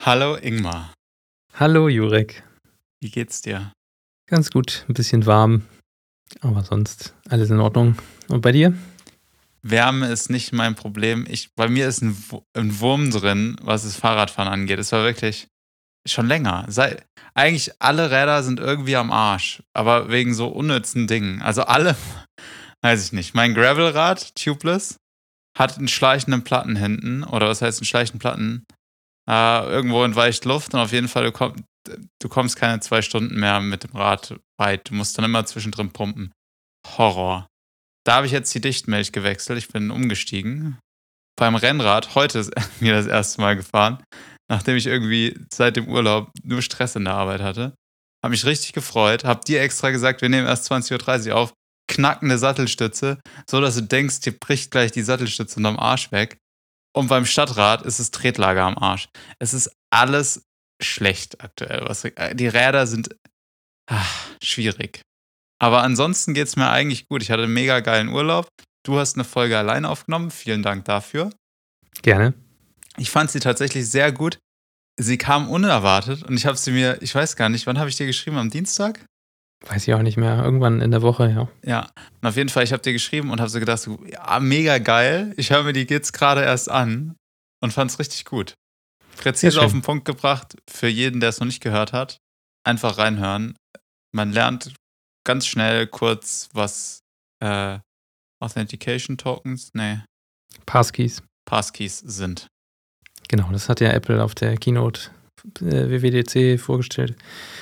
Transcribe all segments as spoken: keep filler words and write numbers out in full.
Hallo Ingmar, Hallo Jurek. wie geht's dir? Ganz gut, ein bisschen warm, aber sonst alles in Ordnung. Und bei dir? Wärme ist nicht mein Problem. Ich, bei mir ist ein, Wu- ein Wurm drin, was das Fahrradfahren angeht. Es war wirklich schon länger. Sei, eigentlich alle Räder sind irgendwie am Arsch, aber wegen so unnützen Dingen. Also alle, weiß ich nicht. Mein Gravelrad, tubeless, hat einen schleichenden Platten hinten. Oder was heißt einen schleichenden Platten? Äh, irgendwo entweicht Luft und auf jeden Fall, du, komm, du kommst keine zwei Stunden mehr mit dem Rad weit. Du musst dann immer zwischendrin pumpen. Horror. Da habe ich jetzt die Dichtmilch gewechselt. Ich bin umgestiegen. Beim Rennrad, heute ist mir das erste Mal gefahren, nachdem ich irgendwie seit dem Urlaub nur Stress in der Arbeit hatte. Habe mich richtig gefreut. Habe dir extra gesagt, wir nehmen erst zwanzig Uhr dreißig auf. Knackende Sattelstütze, so dass du denkst, dir bricht gleich die Sattelstütze unterm Arsch weg. Und beim Stadtrad ist es Tretlager am Arsch. Es ist alles schlecht aktuell. Was, die Räder sind ach, schwierig. Aber ansonsten geht es mir eigentlich gut. Ich hatte einen mega geilen Urlaub. Du hast eine Folge alleine aufgenommen. Vielen Dank dafür. Gerne. Ich fand sie tatsächlich sehr gut. Sie kam unerwartet und ich habe sie mir, ich weiß gar nicht, wann habe ich dir geschrieben? Am Dienstag? Weiß ich auch nicht mehr. Irgendwann in der Woche, ja. Ja. Und auf jeden Fall, ich habe dir geschrieben und habe so gedacht, so, ja, mega geil. Ich höre mir die jetzt gerade erst an und fand es richtig gut. Sehr Präzise auf schön. den Punkt gebracht. Für jeden, der es noch nicht gehört hat, einfach reinhören. Man lernt ganz schnell kurz, was äh, Authentication Tokens, nee, Passkeys. Passkeys sind. Genau, das hat ja Apple auf der Keynote äh, W W D C vorgestellt.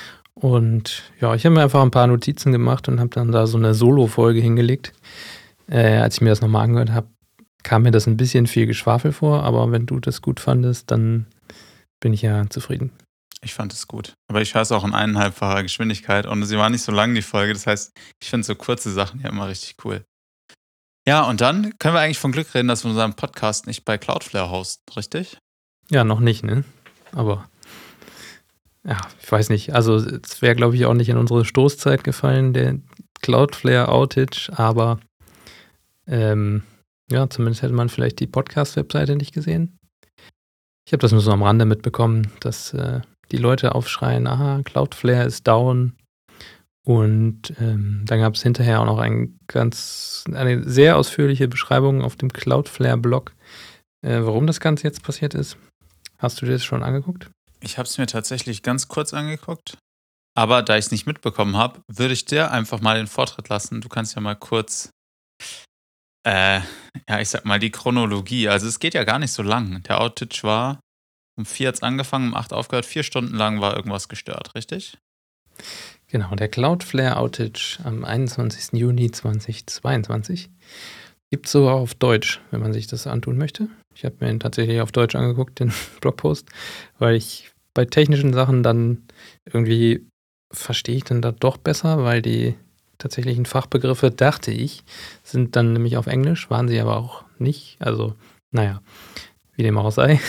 Und ja, ich habe mir einfach ein paar Notizen gemacht und habe dann da so eine Solo-Folge hingelegt. Äh, als ich mir das nochmal angehört habe, kam mir das ein bisschen viel Geschwafel vor, aber wenn du das gut fandest, dann bin ich ja zufrieden. Ich fand es gut. Aber ich höre es auch in eineinhalbfacher Geschwindigkeit und sie war nicht so lang, die Folge. Das heißt, ich finde so kurze Sachen ja immer richtig cool. Ja, und dann können wir eigentlich von Glück reden, dass wir unseren Podcast nicht bei Cloudflare hosten, richtig? Ja, noch nicht, ne? Aber ja, ich weiß nicht. Also es wäre, glaube ich, auch nicht in unsere Stoßzeit gefallen, der Cloudflare-Outage, aber ähm, ja, zumindest hätte man vielleicht die Podcast-Webseite nicht gesehen. Ich habe das nur so am Rande mitbekommen, dass äh, die Leute aufschreien, aha, Cloudflare ist down. Und ähm, dann gab es hinterher auch noch ein ganz, eine sehr ausführliche Beschreibung auf dem Cloudflare-Blog, äh, warum das Ganze jetzt passiert ist. Hast du dir das schon angeguckt? Ich habe es mir tatsächlich ganz kurz angeguckt. Aber da ich es nicht mitbekommen habe, würde ich dir einfach mal den Vortritt lassen. Du kannst ja mal kurz, äh, ja, ich sag mal, die Chronologie. Also es geht ja gar nicht so lang. Der Outage war um vier jetzt angefangen, um acht aufgehört. Vier Stunden lang war irgendwas gestört, richtig? Genau, der Cloudflare-Outage am einundzwanzigsten Juni zweitausendzweiundzwanzig gibt es sogar auf Deutsch, wenn man sich das antun möchte. Ich habe mir ihn tatsächlich auf Deutsch angeguckt, den Blogpost, weil ich bei technischen Sachen dann irgendwie verstehe ich dann da doch besser, weil die tatsächlichen Fachbegriffe, dachte ich, sind dann nämlich auf Englisch, waren sie aber auch nicht. Also, naja, wie dem auch sei.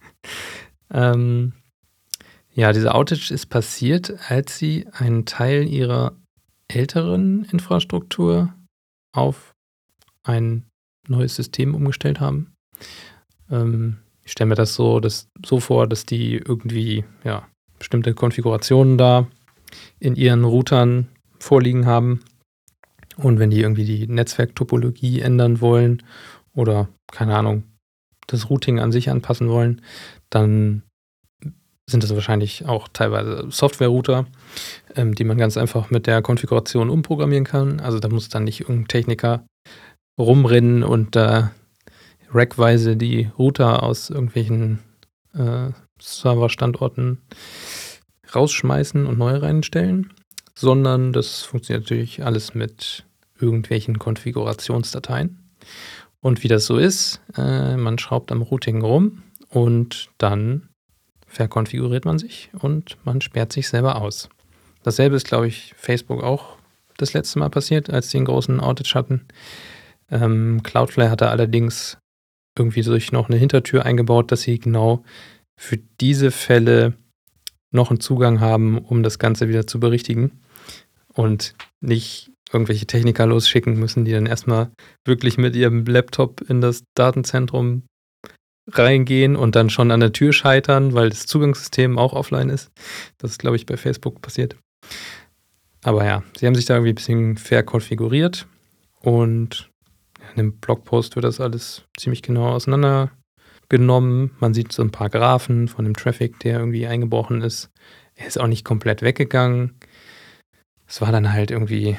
ähm, ja, dieser Outage ist passiert, als sie einen Teil ihrer älteren Infrastruktur auf ein neues System umgestellt haben. Ähm, ich stelle mir das so, das, so vor, dass die irgendwie ja, bestimmte Konfigurationen da in ihren Routern vorliegen haben. Und wenn die irgendwie die Netzwerktopologie ändern wollen oder, keine Ahnung, das Routing an sich anpassen wollen, dann sind das wahrscheinlich auch teilweise Software-Router, ähm, die man ganz einfach mit der Konfiguration umprogrammieren kann. Also da muss dann nicht irgendein Techniker rumrennen und da äh, rackweise die Router aus irgendwelchen äh, Serverstandorten rausschmeißen und neue reinstellen, sondern das funktioniert natürlich alles mit irgendwelchen Konfigurationsdateien. Und wie das so ist, äh, man schraubt am Routing rum und dann verkonfiguriert man sich und man sperrt sich selber aus. Dasselbe ist, glaube ich, Facebook auch das letzte Mal passiert, als sie einen großen Outage hatten. Ähm, Cloudflare hatte allerdings irgendwie durch noch eine Hintertür eingebaut, dass sie genau für diese Fälle noch einen Zugang haben, um das Ganze wieder zu berichtigen und nicht irgendwelche Techniker losschicken müssen, die dann erstmal wirklich mit ihrem Laptop in das Datenzentrum reingehen und dann schon an der Tür scheitern, weil das Zugangssystem auch offline ist. Das ist, glaube ich, bei Facebook passiert. Aber ja, sie haben sich da irgendwie ein bisschen fair konfiguriert und in dem Blogpost wird das alles ziemlich genau auseinandergenommen. Man sieht so ein paar Graphen von dem Traffic, der irgendwie eingebrochen ist. Er ist auch nicht komplett weggegangen. Es war dann halt irgendwie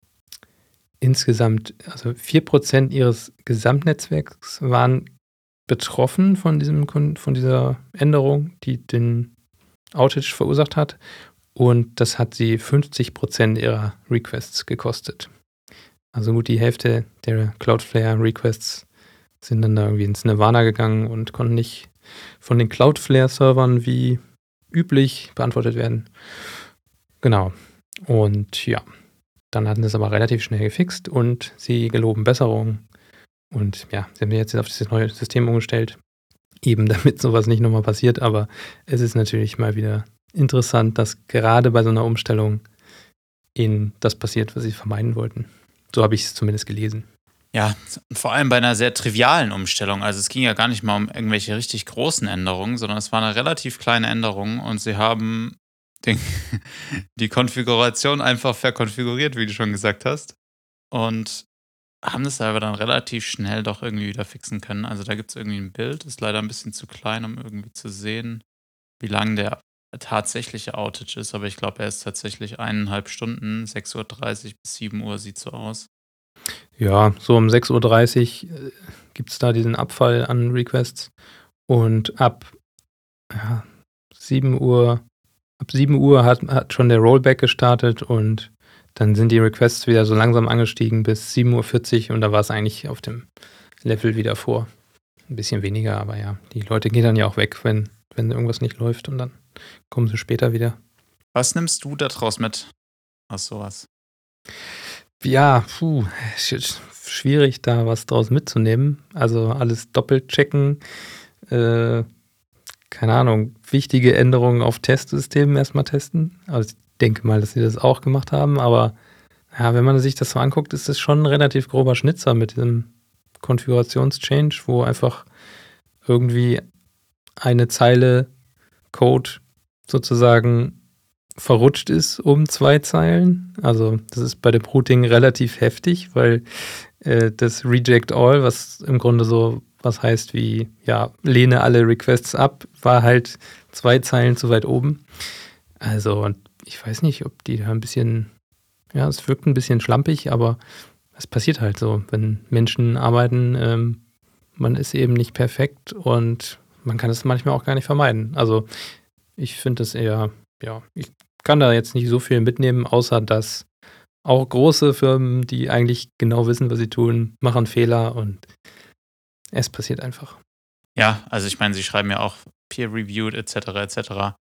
insgesamt, also vier Prozent ihres Gesamtnetzwerks waren betroffen von diesem von dieser Änderung, die den Outage verursacht hat. Und das hat sie fünfzig Prozent ihrer Requests gekostet. Also gut die Hälfte der Cloudflare-Requests sind dann da irgendwie ins Nirvana gegangen und konnten nicht von den Cloudflare-Servern wie üblich beantwortet werden. Genau. Und ja, dann hatten sie es aber relativ schnell gefixt und sie geloben Besserung. Und ja, sie haben jetzt auf dieses neue System umgestellt, eben damit sowas nicht nochmal passiert. Aber es ist natürlich mal wieder interessant, dass gerade bei so einer Umstellung ihnen das passiert, was sie vermeiden wollten. So habe ich es zumindest gelesen. Ja, vor allem bei einer sehr trivialen Umstellung. Also es ging ja gar nicht mal um irgendwelche richtig großen Änderungen, sondern es war eine relativ kleine Änderung und sie haben den, die Konfiguration einfach verkonfiguriert, wie du schon gesagt hast. Und haben das aber dann relativ schnell doch irgendwie wieder fixen können. Also da gibt es irgendwie ein Bild, ist leider ein bisschen zu klein, um irgendwie zu sehen, wie lang der tatsächliche Outage ist. Aber ich glaube, er ist tatsächlich eineinhalb Stunden, sechs Uhr dreißig bis sieben Uhr sieht so aus. Ja, so um sechs Uhr dreißig äh, gibt es da diesen Abfall an Requests und ab ja, sieben Uhr, ab sieben Uhr hat, hat schon der Rollback gestartet und dann sind die Requests wieder so langsam angestiegen bis sieben Uhr vierzig und da war es eigentlich auf dem Level wieder vor. Ein bisschen weniger, aber ja, die Leute gehen dann ja auch weg, wenn, wenn irgendwas nicht läuft und dann kommen sie später wieder. Was nimmst du da draus mit aus sowas? Ja, puh, sch- schwierig da was draus mitzunehmen. Also alles doppelt checken, äh, keine Ahnung, wichtige Änderungen auf Testsystemen erstmal testen. Also ich denke mal, dass sie das auch gemacht haben, aber ja, wenn man sich das so anguckt, ist das schon ein relativ grober Schnitzer mit diesem Konfigurationschange, wo einfach irgendwie eine Zeile Code sozusagen verrutscht ist um zwei Zeilen. Also das ist bei dem Routing relativ heftig, weil äh, das Reject All, was im Grunde so was heißt wie, ja, lehne alle Requests ab, war halt zwei Zeilen zu weit oben. Also und ich weiß nicht, ob die da ein bisschen, ja, es wirkt ein bisschen schlampig, aber es passiert halt so, wenn Menschen arbeiten, ähm, man ist eben nicht perfekt und man kann es manchmal auch gar nicht vermeiden. Also ich finde es eher, ja, ich kann da jetzt nicht so viel mitnehmen, außer dass auch große Firmen, die eigentlich genau wissen, was sie tun, machen Fehler und es passiert einfach. Ja, also ich meine, sie schreiben ja auch peer-reviewed et cetera et cetera.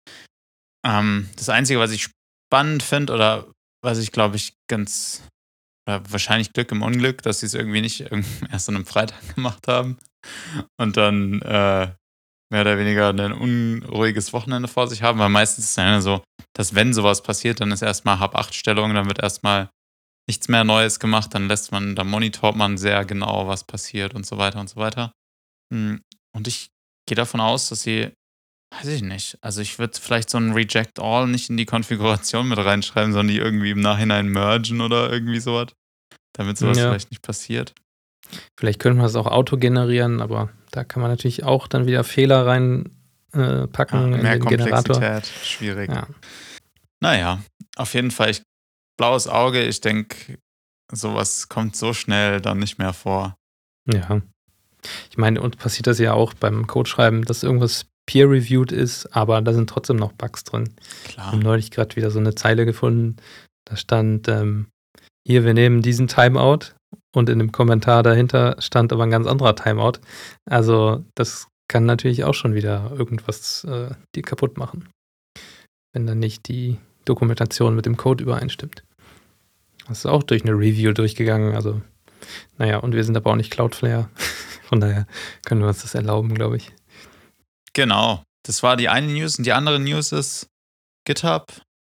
Ähm, das Einzige, was ich spannend finde oder was ich, glaube ich, ganz oder wahrscheinlich Glück im Unglück, dass sie es irgendwie nicht erst an einem Freitag gemacht haben und dann äh, mehr oder weniger ein unruhiges Wochenende vor sich haben, weil meistens ist es ja so, dass wenn sowas passiert, dann ist erstmal Hab-acht-Stellung, dann wird erstmal nichts mehr Neues gemacht, dann lässt man, dann monitort man sehr genau, was passiert und so weiter und so weiter. Hm, Und ich gehe davon aus, dass sie, weiß ich nicht, also ich würde vielleicht so ein Reject All nicht in die Konfiguration mit reinschreiben, sondern die irgendwie im Nachhinein mergen oder irgendwie sowas, damit sowas Ja, vielleicht nicht passiert. vielleicht können wir es auch auto generieren, aber da kann man natürlich auch dann wieder Fehler reinpacken äh, Ja, packen in mehr den Generator. Komplexität, schwierig. Ja. Naja, auf jeden Fall, ich, blaues Auge, ich denke, sowas kommt so schnell dann nicht mehr vor. Ja. Ich meine, uns passiert das ja auch beim Codeschreiben, dass irgendwas peer-reviewed ist, aber da sind trotzdem noch Bugs drin. Wir haben Klar. neulich gerade wieder so eine Zeile gefunden, da stand, ähm, hier, wir nehmen diesen Timeout und in dem Kommentar dahinter stand aber ein ganz anderer Timeout. Also das kann natürlich auch schon wieder irgendwas äh, dir kaputt machen, wenn dann nicht die Dokumentation mit dem Code übereinstimmt. Das ist auch durch eine Review durchgegangen, also naja, und wir sind aber auch nicht Cloudflare. Von daher können wir uns das erlauben, glaube ich. Genau. Das war die eine News und die andere News ist, GitHub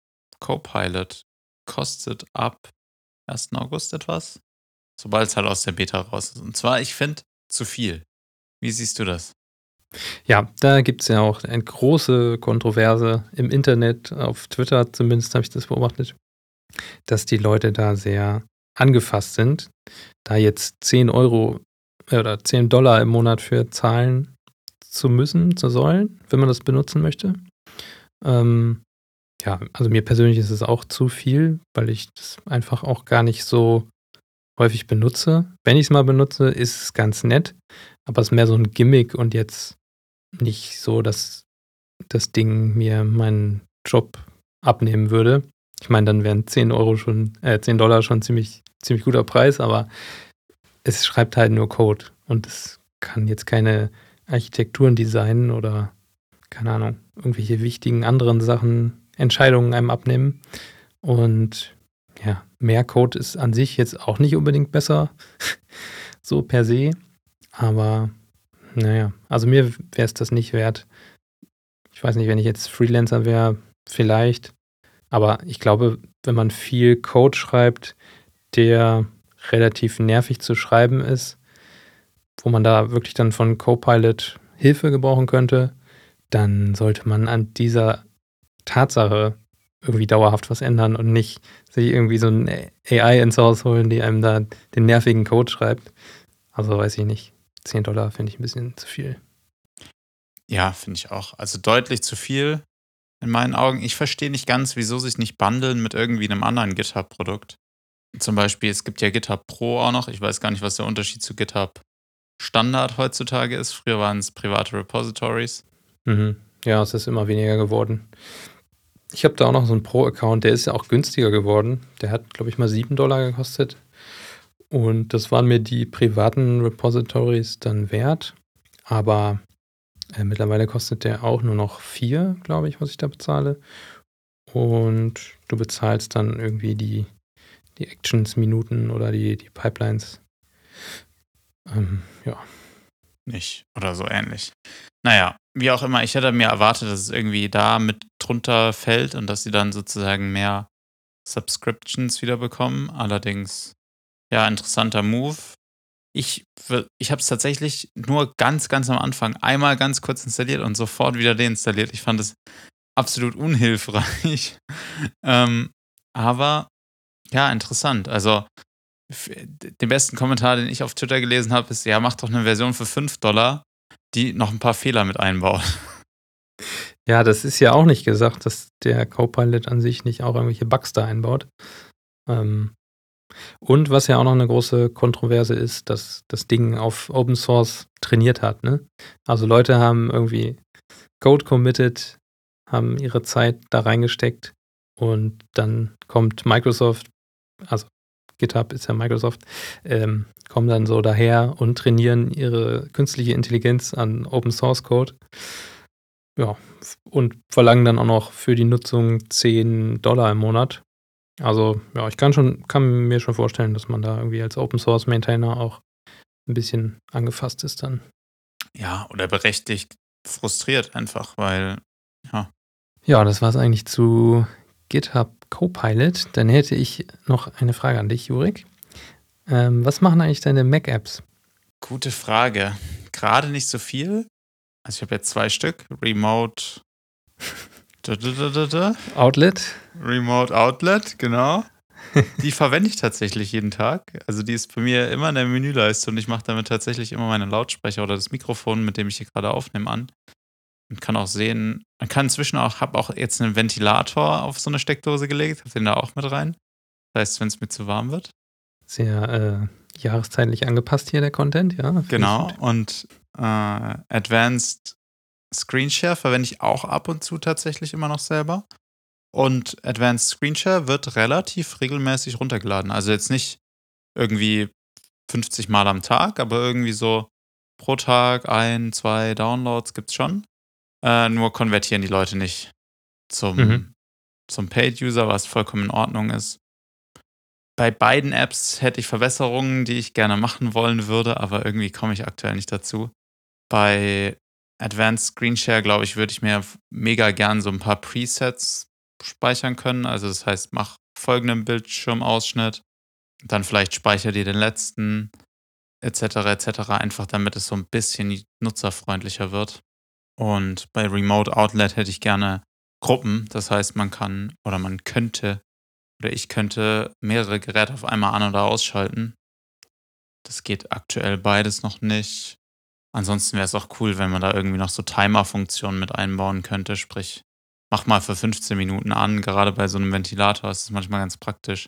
Copilot kostet ab ersten August etwas, sobald es halt aus der Beta raus ist. Und zwar, ich finde, zu viel. Wie siehst du das? Ja, da gibt es ja auch eine große Kontroverse im Internet, auf Twitter zumindest habe ich das beobachtet, dass die Leute da sehr angefasst sind, da jetzt zehn Euro oder zehn Dollar im Monat für zahlen zu müssen, zu sollen, wenn man das benutzen möchte. Ähm, ja, also mir persönlich ist es auch zu viel, weil ich das einfach auch gar nicht so häufig benutze. Wenn ich es mal benutze, ist es ganz nett, aber es ist mehr so ein Gimmick und jetzt nicht so, dass das Ding mir meinen Job abnehmen würde. Ich meine, dann wären zehn Euro schon, äh, zehn Dollar schon ziemlich, ziemlich guter Preis, aber es schreibt halt nur Code und es kann jetzt keine Architekturen designen oder, keine Ahnung, irgendwelche wichtigen anderen Sachen, Entscheidungen einem abnehmen. Und ja, mehr Code ist an sich jetzt auch nicht unbedingt besser, so per se. Aber naja, also mir wäre es das nicht wert. Ich weiß nicht, wenn ich jetzt Freelancer wäre, vielleicht. Aber ich glaube, wenn man viel Code schreibt, der relativ nervig zu schreiben ist, wo man da wirklich dann von Copilot Hilfe gebrauchen könnte, dann sollte man an dieser Tatsache irgendwie dauerhaft was ändern und nicht sich irgendwie so ein A I ins Haus holen, die einem da den nervigen Code schreibt. Also weiß ich nicht. zehn Dollar finde ich ein bisschen zu viel. Ja, finde ich auch. Also deutlich zu viel in meinen Augen. Ich verstehe nicht ganz, wieso sich nicht bundeln mit irgendwie einem anderen GitHub-Produkt. Zum Beispiel, es gibt ja GitHub Pro auch noch. Ich weiß gar nicht, was der Unterschied zu GitHub Standard heutzutage ist. Früher waren es private Repositories. Mhm. Ja, es ist immer weniger geworden. Ich habe da auch noch so einen Pro-Account, der ist ja auch günstiger geworden. Der hat, glaube ich, mal sieben Dollar gekostet. Und das waren mir die privaten Repositories dann wert. Aber äh, mittlerweile kostet der auch nur noch vier, glaube ich, was ich da bezahle. Und du bezahlst dann irgendwie die, die Actions-Minuten oder die, die Pipelines. Ähm, ja. Nicht. Oder so ähnlich. Naja, wie auch immer, ich hätte mir erwartet, dass es irgendwie da mit drunter fällt und dass sie dann sozusagen mehr Subscriptions wieder bekommen. Allerdings, ja, interessanter Move. Ich, wür- ich habe es tatsächlich nur ganz, ganz am Anfang einmal ganz kurz installiert und sofort wieder deinstalliert. Ich fand es absolut unhilfreich. ähm, aber ja, interessant. Also f- den besten Kommentar, den ich auf Twitter gelesen habe, ist, ja, mach doch eine Version für fünf Dollar, die noch ein paar Fehler mit einbaut. Ja, das ist ja auch nicht gesagt, dass der Copilot an sich nicht auch irgendwelche Bugs da einbaut. Ähm, und was ja auch noch eine große Kontroverse ist, dass das Ding auf Open Source trainiert hat, ne? Also Leute haben irgendwie Code committed, haben ihre Zeit da reingesteckt und dann kommt Microsoft, also GitHub ist ja Microsoft, ähm, kommen dann so daher und trainieren ihre künstliche Intelligenz an Open Source Code. Ja, und verlangen dann auch noch für die Nutzung zehn Dollar im Monat. Also, ja, ich kann schon kann mir schon vorstellen, dass man da irgendwie als Open Source Maintainer auch ein bisschen angefasst ist dann. Ja, oder berechtigt frustriert einfach, weil, ja, Ja, das war's eigentlich zu GitHub Copilot. Dann hätte ich noch eine Frage an dich, Jurik. Ähm, was machen eigentlich deine Mac-Apps? gute Frage. Gerade nicht so viel. Also ich habe jetzt zwei Stück. Remote. Da, da, da, da, da. Outlet? Remote Outlet, genau. Die verwende ich tatsächlich jeden Tag. Also die ist bei mir immer in der Menüleiste und ich mache damit tatsächlich immer meine Lautsprecher oder das Mikrofon, mit dem ich hier gerade aufnehme, an. Und kann auch sehen, man kann inzwischen auch, habe auch jetzt einen Ventilator auf so eine Steckdose gelegt, habe den da auch mit rein. Das heißt, wenn es mir zu warm wird. Sehr äh, jahreszeitlich angepasst hier der Content, ja, finde ich Genau. gut. Und äh, Advanced Screen Share verwende ich auch ab und zu tatsächlich immer noch selber. Und Advanced Screen Share wird relativ regelmäßig runtergeladen. Also jetzt nicht irgendwie fünfzig Mal am Tag, aber irgendwie so pro Tag ein, zwei Downloads gibt's schon. Äh, nur konvertieren die Leute nicht Mhm. zum, zum Paid-User, was vollkommen in Ordnung ist. Bei beiden Apps hätte ich Verbesserungen, die ich gerne machen wollen würde, aber irgendwie komme ich aktuell nicht dazu. Bei Advanced Screen Share, glaube ich, würde ich mir mega gern so ein paar Presets speichern können. Also das heißt, mach folgenden Bildschirmausschnitt, dann vielleicht speicher dir den letzten et cetera et cetera, einfach damit es so ein bisschen nutzerfreundlicher wird. Und bei Remote Outlet hätte ich gerne Gruppen. Das heißt, man kann oder man könnte oder ich könnte mehrere Geräte auf einmal an- oder ausschalten. Das geht aktuell beides noch nicht. Ansonsten wäre es auch cool, wenn man da irgendwie noch so Timer-Funktionen mit einbauen könnte. Sprich, mach mal für fünfzehn Minuten an. Gerade bei so einem Ventilator ist es manchmal ganz praktisch.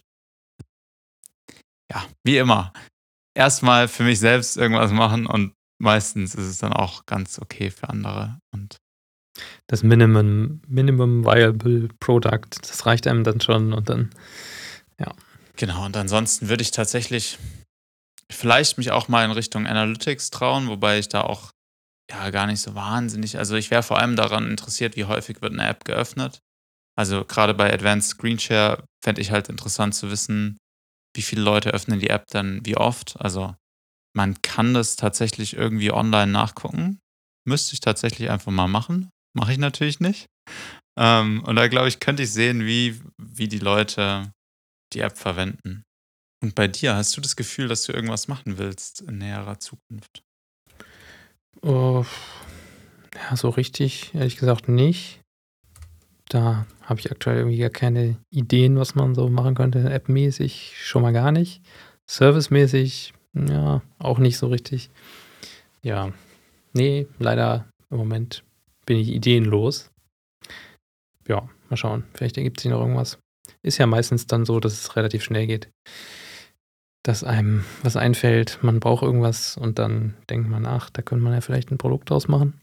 Ja, wie immer. Erstmal für mich selbst irgendwas machen und meistens ist es dann auch ganz okay für andere. Und Das Minimum, Minimum Viable Product, das reicht einem dann schon und dann, ja. genau, und ansonsten würde ich tatsächlich vielleicht mich auch mal in Richtung Analytics trauen, wobei ich da auch ja gar nicht so wahnsinnig, also ich wäre vor allem daran interessiert, wie häufig wird eine App geöffnet. Also gerade bei Advanced Screen Share fände ich halt interessant zu wissen, wie viele Leute öffnen die App dann wie oft. Also man kann das tatsächlich irgendwie online nachgucken. Müsste ich tatsächlich einfach mal machen. Mache ich natürlich nicht. Ähm, und da glaube ich, könnte ich sehen, wie, wie die Leute die App verwenden. Und bei dir, hast du das Gefühl, dass du irgendwas machen willst in näherer Zukunft? Oh, ja, so richtig, ehrlich gesagt nicht. Da habe ich aktuell irgendwie gar keine Ideen, was man so machen könnte. App-mäßig schon mal gar nicht. Service-mäßig, ja, auch nicht so richtig. Ja, nee, leider im Moment bin ich ideenlos. Ja, mal schauen. Vielleicht ergibt sich noch irgendwas. Ist ja meistens dann so, dass es relativ schnell geht. Dass einem was einfällt, man braucht irgendwas und dann denkt man, ach, da könnte man ja vielleicht ein Produkt draus machen.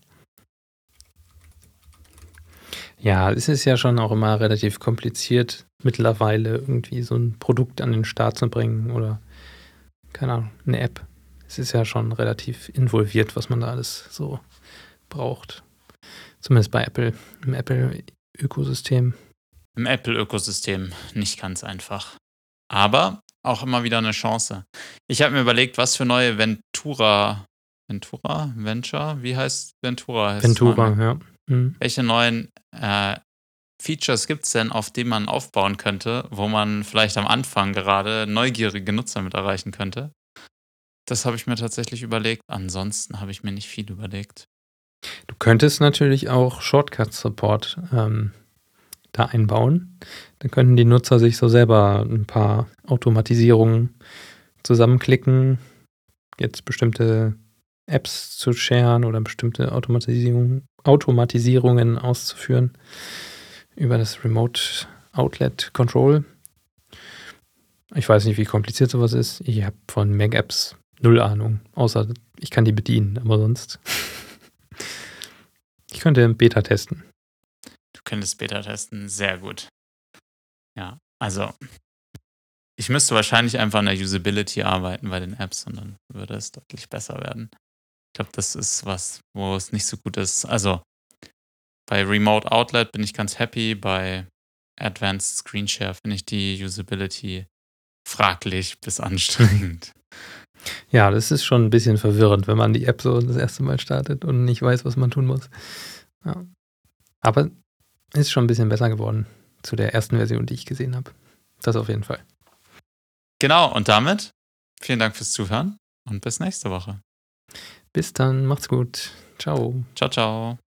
Ja, es ist ja schon auch immer relativ kompliziert, mittlerweile irgendwie so ein Produkt an den Start zu bringen oder, keine Ahnung, eine App. Es ist ja schon relativ involviert, was man da alles so braucht. Zumindest bei Apple, im Apple-Ökosystem. Im Apple-Ökosystem nicht ganz einfach. Aber auch immer wieder eine Chance. Ich habe mir überlegt, was für neue Ventura, Ventura, Venture, wie heißt Ventura? Heißt es Ventura, mal? ja. Mhm. Welche neuen äh, Features gibt es denn, auf die man aufbauen könnte, wo man vielleicht am Anfang gerade neugierige Nutzer mit erreichen könnte? Das habe ich mir tatsächlich überlegt. Ansonsten habe ich mir nicht viel überlegt. Du könntest natürlich auch Shortcut-Support ähm, da einbauen. Dann könnten die Nutzer sich so selber ein paar Automatisierungen zusammenklicken, jetzt bestimmte Apps zu sharen oder bestimmte Automatisierung, Automatisierungen auszuführen über das Remote Outlet Control. Ich weiß nicht, wie kompliziert sowas ist. Ich habe von Mac-Apps null Ahnung, außer ich kann die bedienen, aber sonst. Ich könnte Beta testen. Du könntest Beta testen, sehr gut. Ja, also ich müsste wahrscheinlich einfach an der Usability arbeiten bei den Apps und dann würde es deutlich besser werden. Ich glaube, das ist was, wo es nicht so gut ist. Also bei Remote Outlet bin ich ganz happy, bei Advanced Screen Share finde ich die Usability fraglich bis anstrengend. Ja, das ist schon ein bisschen verwirrend, wenn man die App so das erste Mal startet und nicht weiß, was man tun muss. Ja. Aber ist schon ein bisschen besser geworden zu der ersten Version, die ich gesehen habe. Das auf jeden Fall. Genau, und damit vielen Dank fürs Zuhören und bis nächste Woche. Bis dann, macht's gut. Ciao. Ciao, ciao.